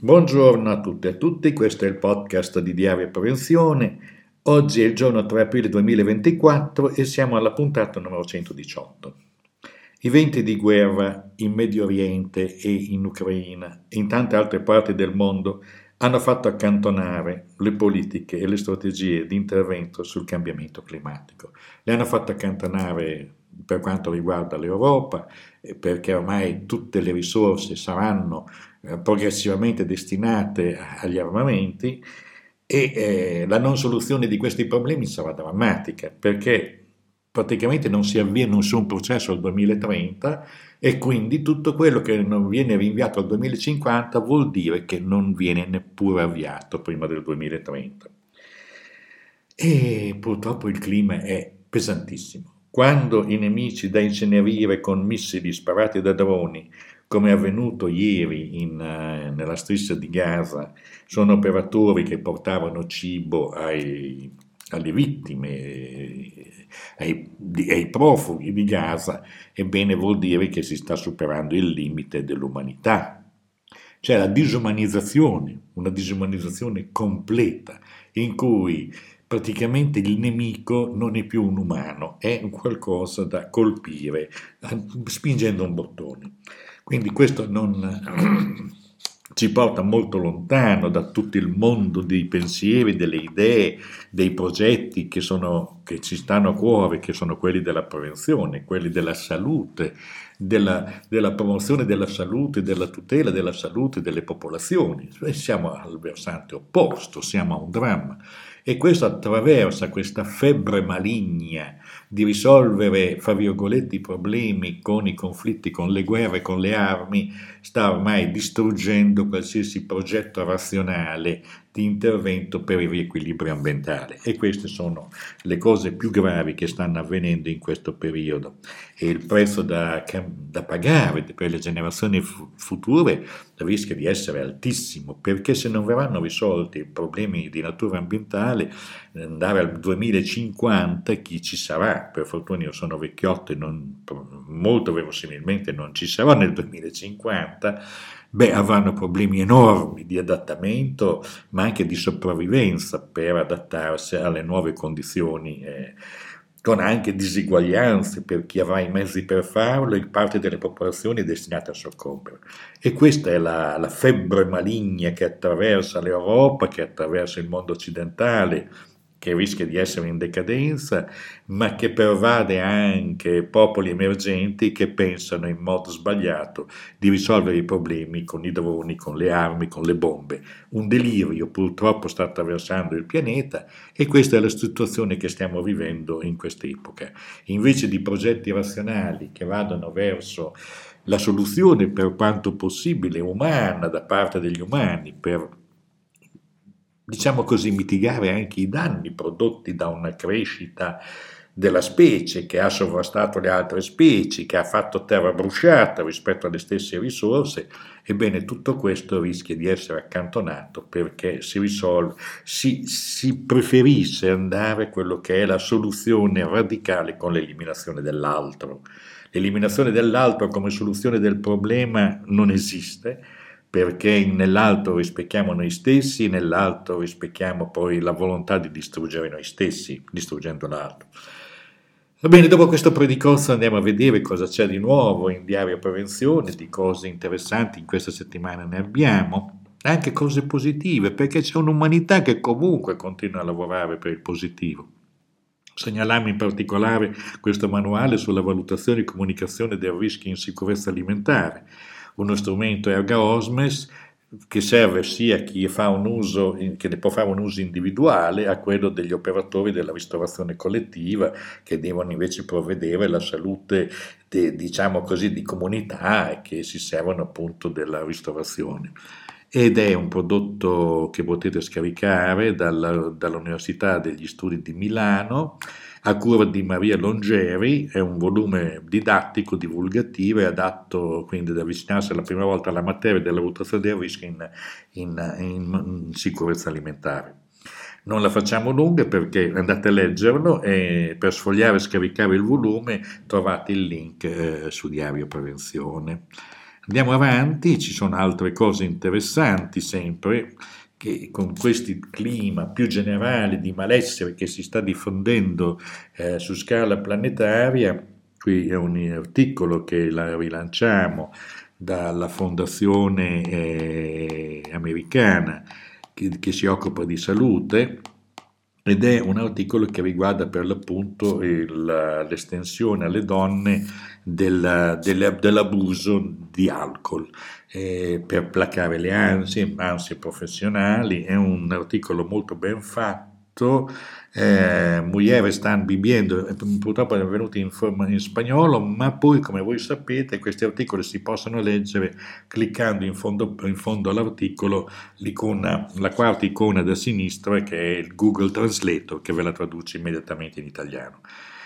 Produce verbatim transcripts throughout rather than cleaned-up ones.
Buongiorno a tutte e a tutti, questo è il podcast di Diario Prevenzione. Oggi è il giorno tre aprile duemilaventiquattro e siamo alla puntata numero centodiciotto. I venti di guerra in Medio Oriente e in Ucraina e in tante altre parti del mondo hanno fatto accantonare le politiche e le strategie di intervento sul cambiamento climatico. Le hanno fatto accantonare per quanto riguarda l'Europa, perché ormai tutte le risorse saranno eh, progressivamente destinate agli armamenti e eh, la non soluzione di questi problemi sarà drammatica, perché praticamente non si avvia nessun processo al duemilatrenta e quindi tutto quello che non viene rinviato al duemilacinquanta vuol dire che non viene neppure avviato prima del duemilatrenta. E purtroppo il clima è pesantissimo. Quando i nemici da incenerire con missili sparati da droni, come è avvenuto ieri in, uh, nella striscia di Gaza, sono operatori che portavano cibo ai, alle vittime, ai, ai profughi di Gaza, ebbene vuol dire che si sta superando il limite dell'umanità. C'è la disumanizzazione, una disumanizzazione completa, in cui praticamente il nemico non è più un umano, è un qualcosa da colpire spingendo un bottone. Quindi questo non ci porta molto lontano da tutto il mondo dei pensieri, delle idee, dei progetti che, sono, che ci stanno a cuore, che sono quelli della prevenzione, quelli della salute, della, della promozione della salute, della tutela della salute delle popolazioni. Siamo al versante opposto, siamo a un dramma. E questo attraversa questa febbre maligna di risolvere, fra virgolette, i problemi con i conflitti, con le guerre, con le armi, sta ormai distruggendo qualsiasi progetto razionale di intervento per il riequilibrio ambientale. E queste sono le cose più gravi che stanno avvenendo in questo periodo. E il prezzo da, da pagare per le generazioni future rischia di essere altissimo, perché se non verranno risolti i problemi di natura ambientale, andare al duemilacinquanta, chi ci sarà? Per fortuna io sono vecchiotto e non, molto verosimilmente non ci sarò nel duemilacinquanta, beh, avranno problemi enormi di adattamento, ma anche di sopravvivenza per adattarsi alle nuove condizioni, eh, con anche diseguaglianze per chi avrà i mezzi per farlo e parte delle popolazioni è destinata a soccombere. E questa è la, la febbre maligna che attraversa l'Europa, che attraversa il mondo occidentale, che rischia di essere in decadenza, ma che pervade anche popoli emergenti che pensano in modo sbagliato di risolvere i problemi con i droni, con le armi, con le bombe. Un delirio purtroppo sta attraversando il pianeta e questa è la situazione che stiamo vivendo in quest'epoca. Invece di progetti razionali che vadano verso la soluzione per quanto possibile umana da parte degli umani per, diciamo così, mitigare anche i danni prodotti da una crescita della specie che ha sovrastato le altre specie, che ha fatto terra bruciata rispetto alle stesse risorse, ebbene tutto questo rischia di essere accantonato perché si risolve, si, si preferisce andare a quello che è la soluzione radicale con l'eliminazione dell'altro. L'eliminazione dell'altro come soluzione del problema non esiste, perché nell'altro rispecchiamo noi stessi, nell'altro rispecchiamo poi la volontà di distruggere noi stessi, distruggendo l'altro. Va bene, dopo questo predicozzo andiamo a vedere cosa c'è di nuovo in Diario Prevenzione, di cose interessanti in questa settimana ne abbiamo, anche cose positive, perché c'è un'umanità che comunque continua a lavorare per il positivo. Segnaliamo in particolare questo manuale sulla valutazione e comunicazione del rischio in sicurezza alimentare, uno strumento erga omnes che serve sia a chi fa un uso, che ne può fare un uso individuale, a quello degli operatori della ristorazione collettiva che devono invece provvedere alla salute, de, diciamo così, di comunità e che si servono appunto della ristorazione. Ed è un prodotto che potete scaricare dalla, dall'Università degli Studi di Milano, a cura di Maria Longeri. È un volume didattico, divulgativo e adatto quindi ad avvicinarsi la prima volta alla materia della valutazione del rischio in, in, in, in sicurezza alimentare. Non la facciamo lunga perché andate a leggerlo e per sfogliare e scaricare il volume trovate il link eh, su Diario Prevenzione. Andiamo avanti, ci sono altre cose interessanti sempre, che con questi clima più generali di malessere che si sta diffondendo eh, su scala planetaria. Qui è un articolo che la rilanciamo dalla fondazione eh, americana che, che si occupa di salute, ed è un articolo che riguarda per l'appunto il- l'estensione alle donne del- del- dell'abuso di alcol eh, per placare le ansie, ansie professionali. È un articolo molto ben fatto. Eh, Mujeres están viviendo, eh, purtroppo è venuto in, forma, in spagnolo, ma poi, come voi sapete, questi articoli si possono leggere cliccando in fondo, in fondo all'articolo l'icona, la quarta icona da sinistra, che è il Google Translator, che ve la traduce immediatamente in italiano.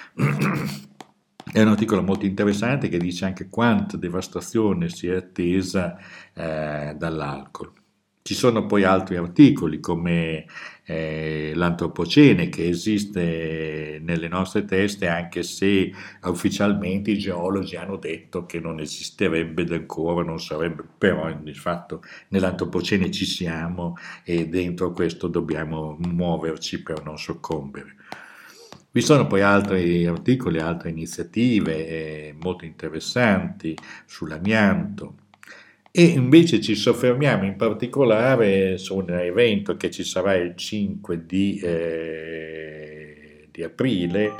È un articolo molto interessante che dice anche quanta devastazione si è attesa eh, dall'alcol. Ci sono poi altri articoli come eh, l'antropocene, che esiste nelle nostre teste, anche se ufficialmente i geologi hanno detto che non esisterebbe ancora, non sarebbe, però di fatto nell'antropocene ci siamo e dentro questo dobbiamo muoverci per non soccombere. Vi sono poi altri articoli, altre iniziative eh, molto interessanti sull'amianto, e invece ci soffermiamo in particolare su un evento che ci sarà il cinque di, eh, di aprile.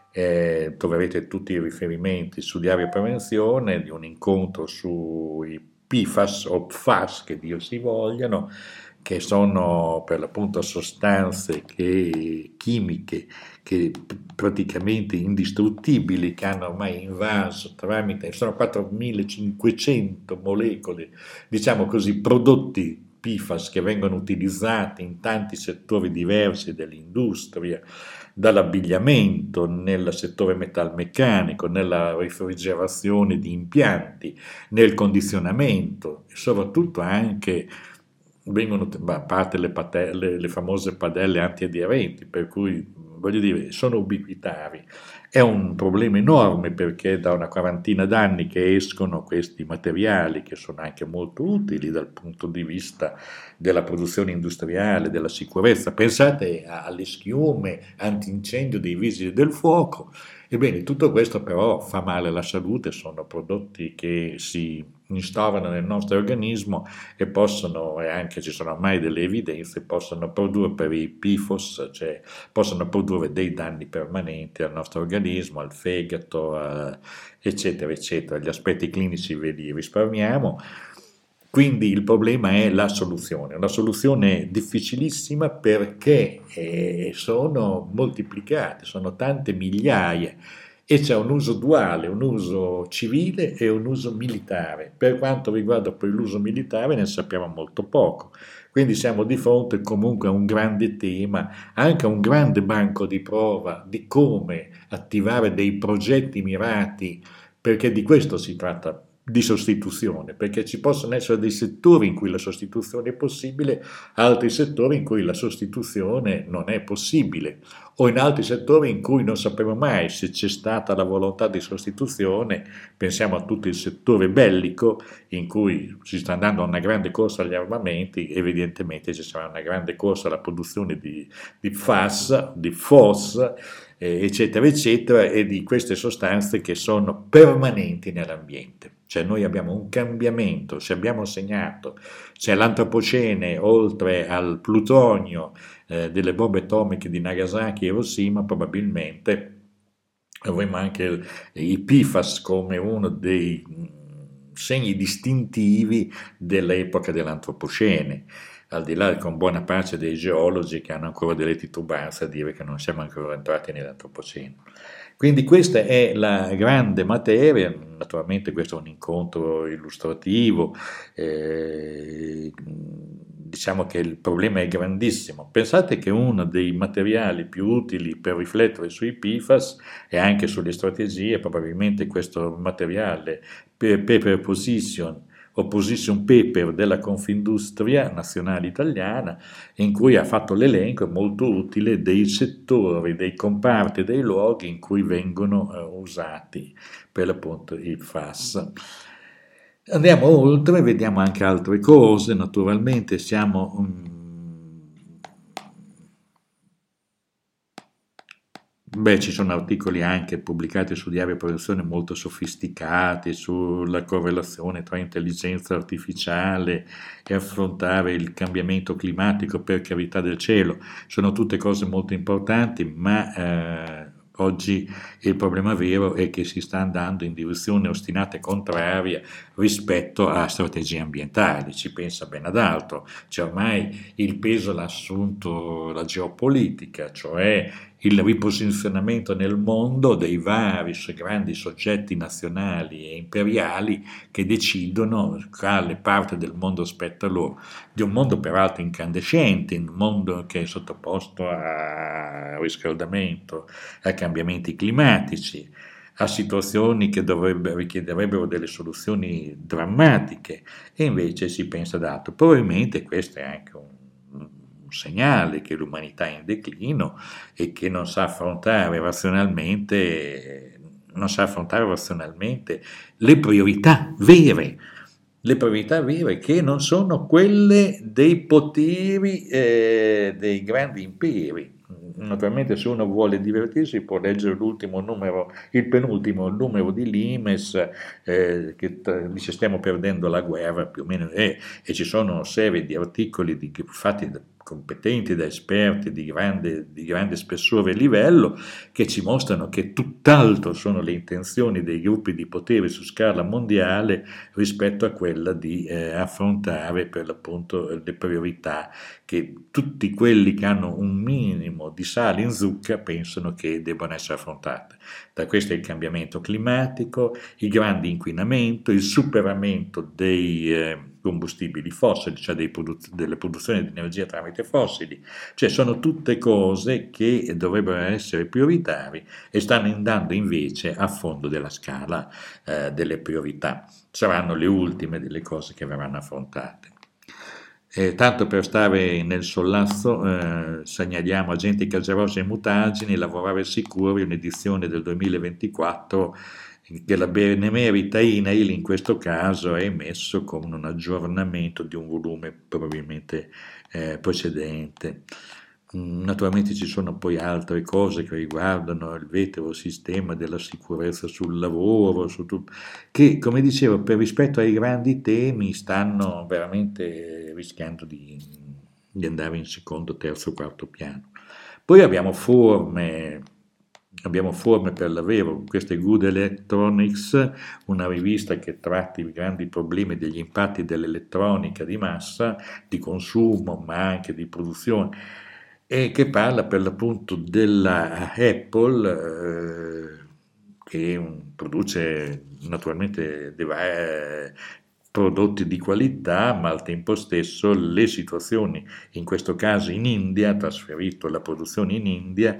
Eh, troverete tutti i riferimenti su Diario Prevenzione, di un incontro sui P FAS o P FAS, che Dio si vogliano, che sono per l'appunto sostanze che, chimiche che praticamente indistruttibili, che hanno ormai invaso tramite, sono quattromilacinquecento molecole, diciamo così, prodotti P FAS che vengono utilizzati in tanti settori diversi dell'industria, dall'abbigliamento, nel settore metalmeccanico, nella refrigerazione di impianti, nel condizionamento e soprattutto anche vengono, a parte le, patelle, le famose padelle antiaderenti, per cui voglio dire, sono ubiquitari. È un problema enorme perché da una quarantina d'anni che escono questi materiali, che sono anche molto utili dal punto di vista della produzione industriale, della sicurezza. Pensate alle schiume antincendio dei vigili del fuoco. Ebbene, tutto questo però fa male alla salute, sono prodotti che si instaurano nel nostro organismo e possono, e anche ci sono ormai delle evidenze, possono produrre per i P F O S, cioè possono produrre dei danni permanenti al nostro organismo, al fegato, a, eccetera, eccetera. Gli aspetti clinici ve li risparmiamo. Quindi il problema è la soluzione, una soluzione difficilissima perché eh, sono moltiplicate, sono tante migliaia e c'è un uso duale, un uso civile e un uso militare. Per quanto riguarda poi l'uso militare ne sappiamo molto poco, quindi siamo di fronte comunque a un grande tema, anche a un grande banco di prova di come attivare dei progetti mirati, perché di questo si tratta, di sostituzione, perché ci possono essere dei settori in cui la sostituzione è possibile, altri settori in cui la sostituzione non è possibile, o in altri settori in cui non sappiamo mai se c'è stata la volontà di sostituzione. Pensiamo a tutto il settore bellico in cui si sta andando a una grande corsa agli armamenti, evidentemente ci sarà una grande corsa alla produzione di, di F A S, di F O S, eh, eccetera, eccetera, e di queste sostanze che sono permanenti nell'ambiente. Cioè noi abbiamo un cambiamento, se abbiamo segnato, c'è l'antropocene oltre al plutonio eh, delle bombe atomiche di Nagasaki e Hiroshima, probabilmente avremo anche il, i P FAS come uno dei mh, segni distintivi dell'epoca dell'antropocene, al di là con buona pace dei geologi che hanno ancora delle titubanze a dire che non siamo ancora entrati nell'antropocene. Quindi questa è la grande materia, naturalmente questo è un incontro illustrativo, eh, diciamo che il problema è grandissimo. Pensate che uno dei materiali più utili per riflettere sui P FAS e anche sulle strategie, probabilmente questo materiale, Paper Position, o Position Paper della Confindustria Nazionale Italiana, in cui ha fatto l'elenco molto utile dei settori, dei comparti, dei luoghi in cui vengono uh, usati per l'appunto i F A S. Andiamo oltre, vediamo anche altre cose, naturalmente siamo... um, Beh, ci sono articoli anche pubblicati su diario professione molto sofisticati sulla correlazione tra intelligenza artificiale e affrontare il cambiamento climatico, per carità del cielo. Sono tutte cose molto importanti, ma eh, oggi il problema vero è che si sta andando in direzione ostinata e contraria rispetto a strategie ambientali. Ci pensa ben ad altro. Cioè ormai il peso l'ha assunto la geopolitica, cioè il riposizionamento nel mondo dei vari grandi soggetti nazionali e imperiali che decidono quale parte del mondo spetta loro, di un mondo peraltro incandescente, un mondo che è sottoposto a riscaldamento, a cambiamenti climatici, a situazioni che dovrebbero, richiederebbero delle soluzioni drammatiche, e invece si pensa ad altro. Probabilmente questo è anche un un segnale che l'umanità è in declino e che non sa affrontare razionalmente, non sa affrontare razionalmente le priorità vere, le priorità vere che non sono quelle dei poteri eh, dei grandi imperi. Naturalmente se uno vuole divertirsi può leggere l'ultimo numero, il penultimo numero di Limes, eh, che t- dice stiamo perdendo la guerra più o meno, e, e ci sono una serie di articoli di, fatti da competenti, da esperti di grande, di grande spessore e livello, che ci mostrano che tutt'altro sono le intenzioni dei gruppi di potere su scala mondiale rispetto a quella di eh, affrontare per l'appunto le priorità che tutti quelli che hanno un minimo di sale in zucca pensano che debbano essere affrontate. Da questo è il cambiamento climatico, il grande inquinamento, il superamento dei eh, combustibili fossili, cioè dei produ- delle produzioni di energia tramite fossili, cioè sono tutte cose che dovrebbero essere prioritarie e stanno andando invece a fondo della scala eh, delle priorità. Saranno le ultime delle cose che verranno affrontate. Eh, tanto per stare nel sollazzo, eh, segnaliamo Agenti Calgerosi e Mutagini, Lavorare Sicuri, un'edizione del duemilaventiquattro che la benemerita INAIL in questo caso ha emesso con un aggiornamento di un volume probabilmente eh, precedente. Naturalmente ci sono poi altre cose che riguardano il vetero sistema della sicurezza sul lavoro, su tutto, che come dicevo per rispetto ai grandi temi stanno veramente rischiando di, di andare in secondo, terzo, quarto piano. Poi abbiamo forme, abbiamo forme per lavoro, questa è Good Electronics, una rivista che tratta i grandi problemi degli impatti dell'elettronica di massa, di consumo ma anche di produzione, e che parla per l'appunto della Apple, eh, che un, produce naturalmente deve, prodotti di qualità, ma al tempo stesso le situazioni, in questo caso in India, ha trasferito la produzione in India,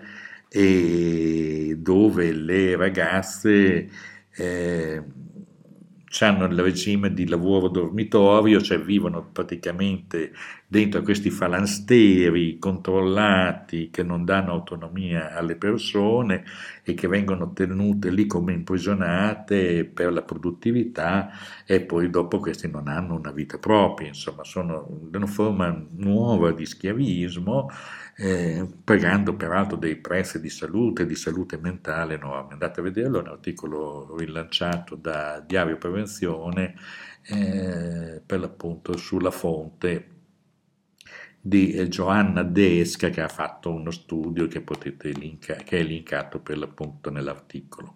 e dove le ragazze eh, hanno il regime di lavoro dormitorio, cioè vivono praticamente dentro questi falansteri controllati che non danno autonomia alle persone e che vengono tenute lì come imprigionate per la produttività, e poi dopo questi non hanno una vita propria, insomma sono una forma nuova di schiavismo, eh, pagando peraltro dei prezzi di salute, di salute mentale enormi. Andate a vederlo, è un articolo rilanciato da Diario Prevenzione, eh, per l'appunto sulla fonte di eh, Joanna Desca, che ha fatto uno studio che, potete linka, che è linkato per l'appunto nell'articolo.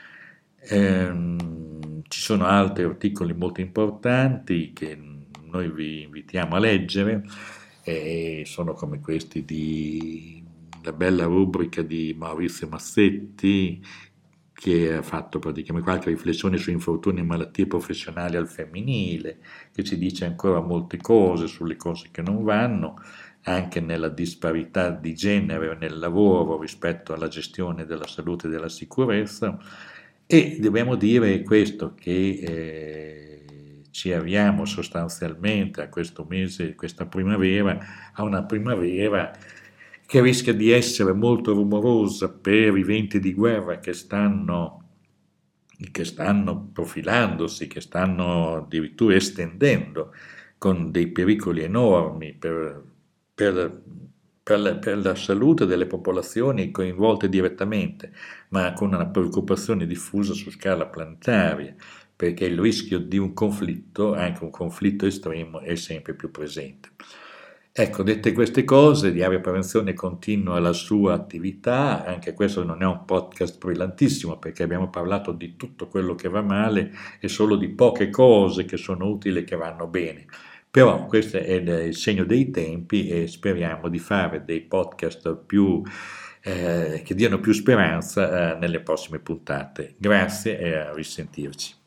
Ehm, ci sono altri articoli molto importanti che noi vi invitiamo a leggere, e sono come questi di la bella rubrica di Maurizio Massetti, che ha fatto praticamente qualche riflessione su infortuni e malattie professionali al femminile, che ci dice ancora molte cose sulle cose che non vanno, anche nella disparità di genere nel lavoro rispetto alla gestione della salute e della sicurezza. E dobbiamo dire questo, che eh, ci avviamo sostanzialmente a questo mese, questa primavera, a una primavera che rischia di essere molto rumorosa per i venti di guerra che stanno che stanno profilandosi, che stanno addirittura estendendo con dei pericoli enormi per, per, per, la, per la salute delle popolazioni coinvolte direttamente, ma con una preoccupazione diffusa su scala planetaria, perché il rischio di un conflitto, anche un conflitto estremo, è sempre più presente. Ecco, dette queste cose, Diario Prevenzione continua la sua attività, anche questo non è un podcast brillantissimo perché abbiamo parlato di tutto quello che va male e solo di poche cose che sono utili e che vanno bene. Però questo è il segno dei tempi e speriamo di fare dei podcast più, eh, che diano più speranza eh, nelle prossime puntate. Grazie e a risentirci.